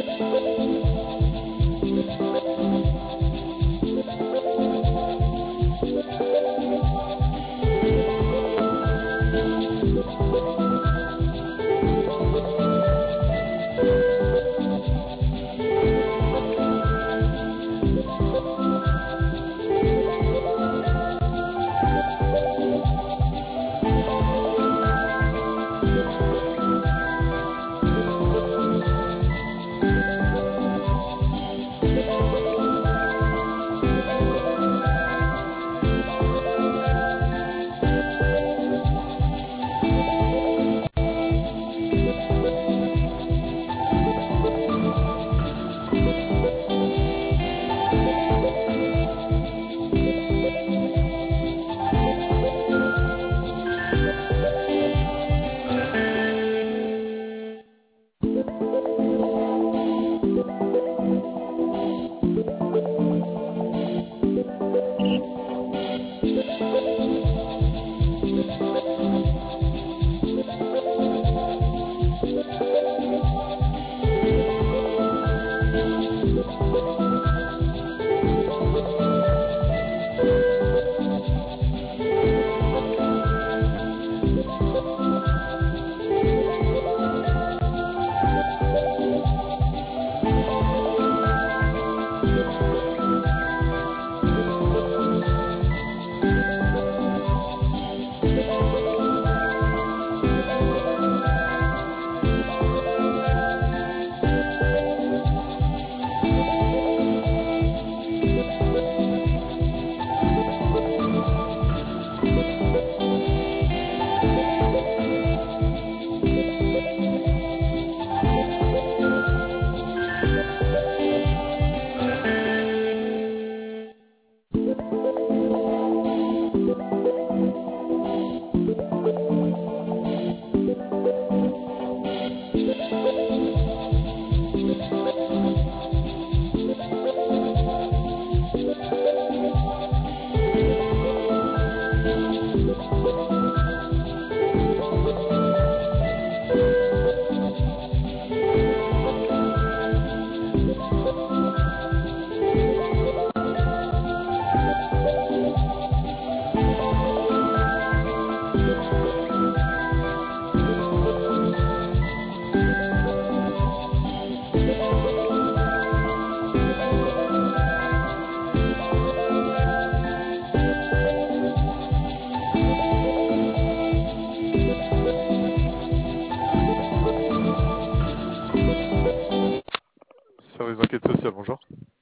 Service d'enquête sociale, bonjour.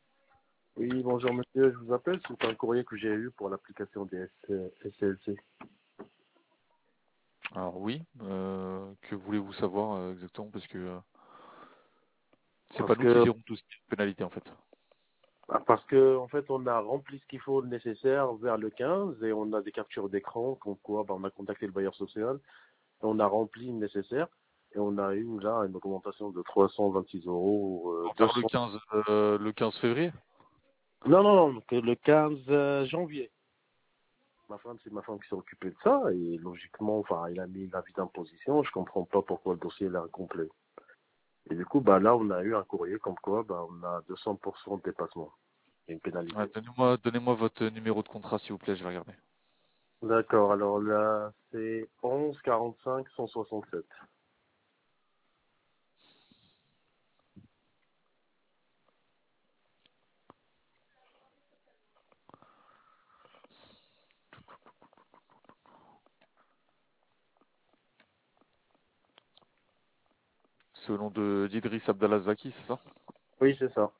Oui, bonjour monsieur, je vous appelle c'est un courrier que j'ai eu pour l'application des SCLC. Alors oui, que voulez-vous savoir exactement? Parce que c'est pas Parce nous qui que, gérons tout ce qui est pénalité en fait. parce que en fait, on a rempli ce qu'il faut le nécessaire vers le 15 et on a des captures d'écran, comme quoi on a contacté le bailleur social, et on a rempli le nécessaire et on a eu là une augmentation de 326 euros, On parle 200. le 15 février? Non, non, non, que le 15 janvier. C'est ma femme qui s'est occupée de ça et logiquement, enfin, il a mis l'avis d'imposition. Je comprends pas pourquoi le dossier est incomplet. Et du coup, bah là, on a eu un courrier comme quoi, bah, on a 200% de dépassement. Et une Ouais, pénalité. donnez-moi votre numéro de contrat s'il vous plaît, je vais regarder. D'accord. Alors là, c'est 11 45 167. C'est au nom de d'Idriss Abdallah Zaki, c'est ça? Oui, c'est ça.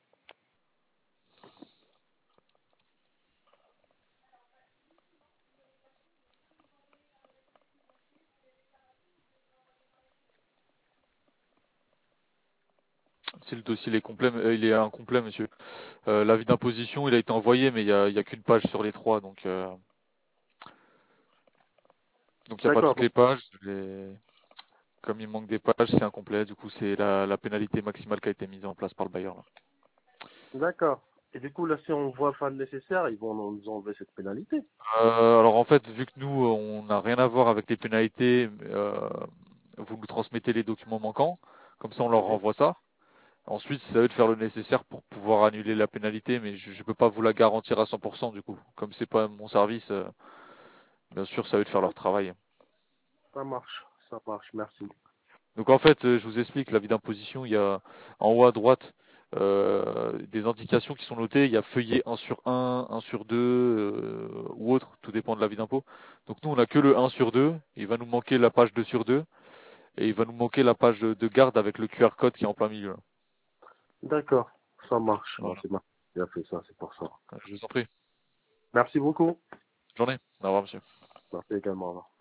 Si le dossier il est complet, il est incomplet, monsieur. L'avis d'imposition, il a été envoyé, mais il y a qu'une page sur les trois, donc il n'y a pas D'accord. toutes les pages. Comme il manque des pages, c'est incomplet. Du coup, c'est la pénalité maximale qui a été mise en place par le bailleur, là. D'accord. Et du coup, là, si on voit pas le nécessaire, ils vont nous enlever cette pénalité. Alors en fait, vu que nous, on n'a rien à voir avec les pénalités, vous nous transmettez les documents manquants, comme ça on leur Oui. renvoie ça. Ensuite, c'est à eux de faire le nécessaire pour pouvoir annuler la pénalité, mais je peux pas vous la garantir à 100% du coup. Comme c'est pas mon service, bien sûr, c'est à eux de faire leur travail. Ça marche, merci. Donc en fait, je vous explique, l'avis d'imposition, il y a en haut à droite des indications qui sont notées. Il y a feuillet 1 sur 1, 1 sur 2 ou autre, tout dépend de l'avis d'impôt. Donc nous, on a que le 1 sur 2. Il va nous manquer la page 2 sur 2 et il va nous manquer la page de garde avec le QR code qui est en plein milieu. D'accord, ça marche. Bon, Voilà, c'est moi qui a fait ça, c'est pour ça. je vous en prie. Merci beaucoup. Bonne journée. Au revoir, monsieur. Merci également. Au revoir.